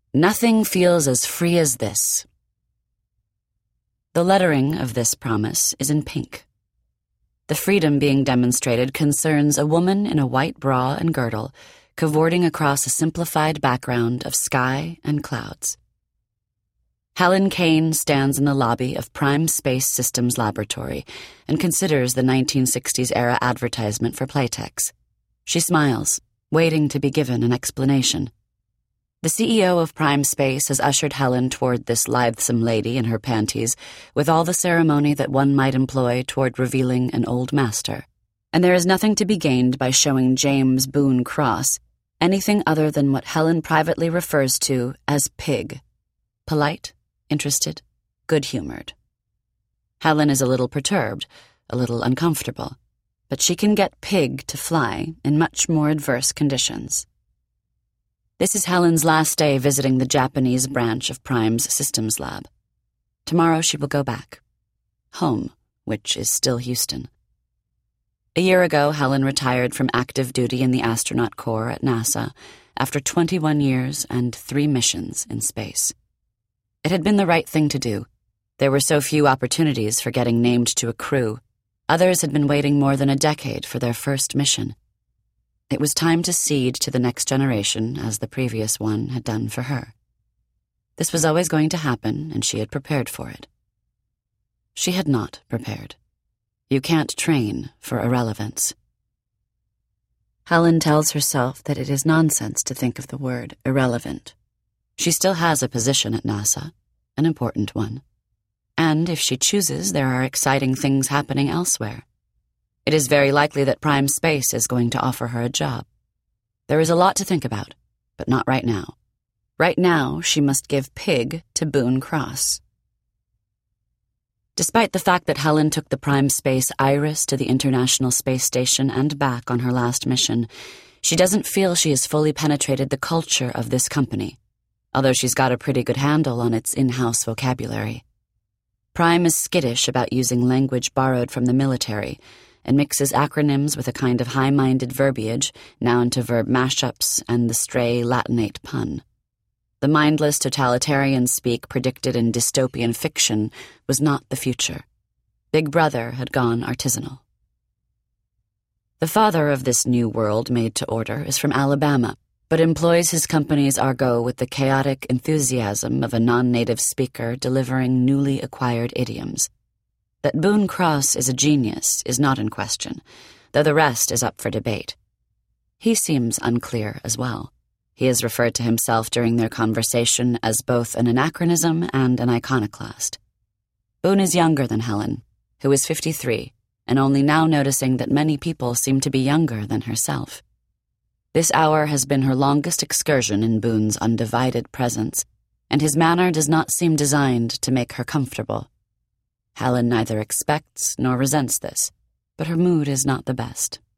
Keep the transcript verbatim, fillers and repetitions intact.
Nothing feels as free as this. The lettering of this promise is in pink. The freedom being demonstrated concerns a woman in a white bra and girdle, cavorting across a simplified background of sky and clouds. Helen Kane stands in the lobby of Prime Space Systems Laboratory and considers the nineteen sixties-era advertisement for Playtex. She smiles, waiting to be given an explanation. The C E O of Prime Space has ushered Helen toward this lithesome lady in her panties with all the ceremony that one might employ toward revealing an old master. And there is nothing to be gained by showing James Boone Cross anything other than what Helen privately refers to as pig. Polite, interested, good-humored. Helen is a little perturbed, a little uncomfortable, but she can get pig to fly in much more adverse conditions. This is Helen's last day visiting the Japanese branch of Prime's systems lab. Tomorrow she will go back. Home, which is still Houston. A year ago, Helen retired from active duty in the astronaut corps at NASA after twenty-one years and three missions in space. It had been the right thing to do. There were so few opportunities for getting named to a crew. Others had been waiting more than a decade for their first mission. It was time to cede to the next generation as the previous one had done for her. This was always going to happen, and she had prepared for it. She had not prepared. You can't train for irrelevance. Helen tells herself that it is nonsense to think of the word irrelevant. She still has a position at NASA, an important one. And if she chooses, there are exciting things happening elsewhere. It is very likely that Prime Space is going to offer her a job. There is a lot to think about, but not right now. Right now, she must give pig to Boone Cross. Despite the fact that Helen took the Prime Space Iris to the International Space Station and back on her last mission, she doesn't feel she has fully penetrated the culture of this company, although she's got a pretty good handle on its in-house vocabulary. Prime is skittish about using language borrowed from the military, and mixes acronyms with a kind of high-minded verbiage, noun-to-verb mashups, and the stray Latinate pun. The mindless totalitarian speak predicted in dystopian fiction was not the future. Big Brother had gone artisanal. The father of this new world made to order is from Alabama, but employs his company's argot with the chaotic enthusiasm of a non-native speaker delivering newly acquired idioms. That Boone Cross is a genius is not in question, though the rest is up for debate. He seems unclear as well. He has referred to himself during their conversation as both an anachronism and an iconoclast. Boone is younger than Helen, who is fifty-three, and only now noticing that many people seem to be younger than herself. This hour has been her longest excursion in Boone's undivided presence, and his manner does not seem designed to make her comfortable. Helen neither expects nor resents this, but her mood is not the best.